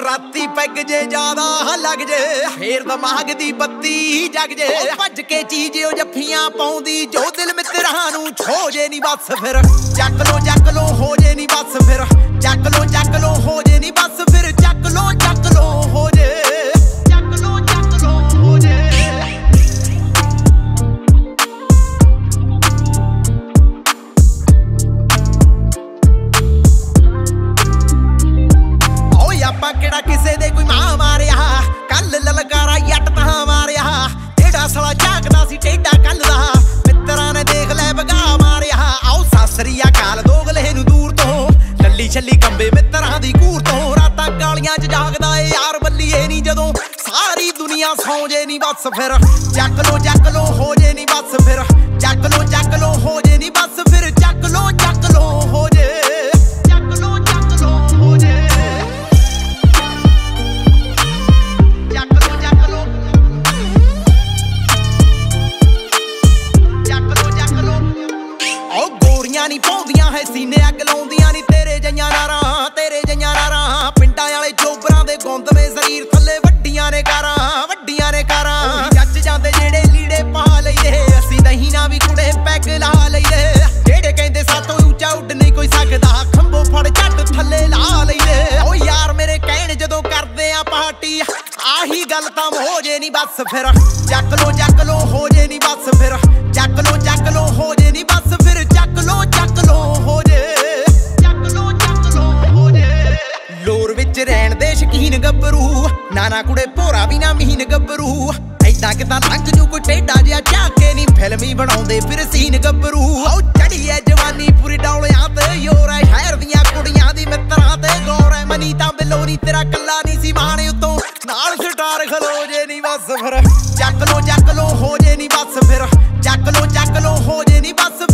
राती पैग जे ज्यादा लग जे फेर दिमाग दी बत्ती जग जे भज के चीज जफ्फियां पाउंदी जो दिल मित्रां नूं छो जे नी बस फिर चक लो हो जे नी बस फिर चक लो हो जे नी बस फिर चक लो हो जे चक लो हो जे ਆਪਾਂ ਕਿਹੜਾ ਕਿਸੇ ਦੇ ਕੋਈ ਮਾਂ ਮਾਰਿਆ ਕੱਲ ਲਲਕਾਰਾ ਜੱਟ ਤਾਂ ਮਾਰਿਆ ਜਿਹੜਾ ਸਾਲਾ ਝਾਕਦਾ ਸੀ ਟੇਡਾ ਕੱਲ ਦਾ ਮਿੱਤਰਾਂ ਨੇ ਦੇਖ ਲੈ ਵਗਾ ਮਾਰਿਆ ਆਓ ਸਾਸਰੀ ਅਕਾਲ ਦੋਗਲੇ ਨੂੰ ਦੂਰ ਤੋਂ ਲੱਲੀ ਛੱਲੀ ਕੰਬੇ ਮਿੱਤਰਾਂ ਦੀ ਘੂਰ ਤੋਂ ਰਾਤਾਂ ਕਾਲੀਆਂ 'ਚ ਜਾਗਦਾ ਏ ਯਾਰ ਬੱਲੀਏ ਨੀ ਜਦੋਂ ਸਾਰੀ ਦੁਨੀਆ ਸੌਂ ਜੇ ਨੀ ਬਸ ਫਿਰ ਚੱਕ ਲੋ ਹੋ ਜੇ ਨੀ ਬਸ ਫਿਰ ਚੱਕ ਲੋ ਹੋ ਜੇ ਨੀ ਬਸ ਫਿਰ ਚੱਕ ਲੋ ਹੋ ਜੇ ਚੱਕ ਲੋ ਹੋ ਜੇ ਨੀ ਪਾਉਂਦੀਆਂ ਹੈ ਸੀਨੇ ਅੱਗ ਲਾਉਂਦੀਆਂ ਨੀ ਤੇਰੇ ਜਈਆਂ ਨਾਰਾਂ ਪਿੰਡਾਂ ਵਾਲੇ ਚੋਬਰਾਂ ਦੇ ਗੁੰਦਵੇਂ ਸਰੀਰ ਥੱਲੇ ਵੱਡੀਆਂ ਨੇ ਕਾਰਾਂ ਜੱਜ ਜਾਂਦੇ ਜਿਹੜੇ ਲੀੜੇ ਪਾ ਲਈਏ ਅਸੀਂ ਨਹੀਂ ਨਾ ਵੀ ਕੁੜੇ ਪੈਗ ਲਾ ਲਈਏ ਜਿਹੜੇ ਕਹਿੰਦੇ ਸਾਤੋਂ ਉੱਚਾ ਉੱਡ ਨਹੀਂ ਕੋਈ ਸਕਦਾ ਖੰਭੋਂ ਫੜ ਝੱਟ ਥੱਲੇ ਲਾ ਲਈਏ ਓ ਯਾਰ ਮੇਰੇ ਕਹਿਣ ਜਦੋਂ ਕਰਦੇ ਆ ਪਾਰਟੀ ਆਹੀ ਗੱਲ ਤਾਂ ਹੋ ਜੇ ਨੀ ਬਸ ਫਿਰ ਚੱਕ ਲੋ ਹੋ ਜੇ ਨੀ ਬਸ ਫਿਰ ਚੱਕ ਲੋ ਹੋ ਜੇ ਨੀ ਬਸ ਫਿਰ ਚੱਕ ਲੋ ਹੋ ਜੇ ਚੱਕ ਲੋ ਹੋ ਜੇ ਲੋਰ ਵਿੱਚ ਰਹਿਣ ਦੇ ਸ਼ਕੀਨ ਗੱਭਰੂ ਨਾ ਕੁੜੇ ਭੋਰਾ ਵੀ ਨਾ ਮਹੀਨ ਗੱਭਰੂ ਐਦਾਂ ਕਿਦਾਂ ਲੰਘ ਜੂ ਕੋਈ ਟੇਡਾ ਜਿਹਾ ਝਾਕੇ ਨੀ ਫਿਲਮੀ ਬਣਾਉਂਦੇ ਫਿਰ ਸੀਨ ਗੱਭਰੂ ਆਓ ਚੜੀ ਐ ਜਵਾਨੀ ਪੂਰੀ ਡੌਲਿਆਂ ਤੇ ਯੋਰ ਐ ਸ਼ਹਿਰ ਦੀਆਂ ਕੁੜੀਆਂ ਦੀ ਮਿੱਤਰਾਂ ਤੇ ਗੌਰ ਐ ਮਨੀ ਤਾਂ ਬਿੱਲੋ ਨੀ ਤੇਰਾ ਕੱਲਾ ਨੀ ਸੀ ਮਾਣ ਉਤੋਂ ਨਾਲ ਸਟਾਰ ਖਲੋ ਜੇ ਨੀ ਬਸ ਫਿਰ ਚੱਕ ਲੋ ਹੋ ਜੇ ਨੀ ਬਸ ਫਿਰ ਚੱਕ ਲੋ ਹੋ ਜੇ ਨੀ ਬਸ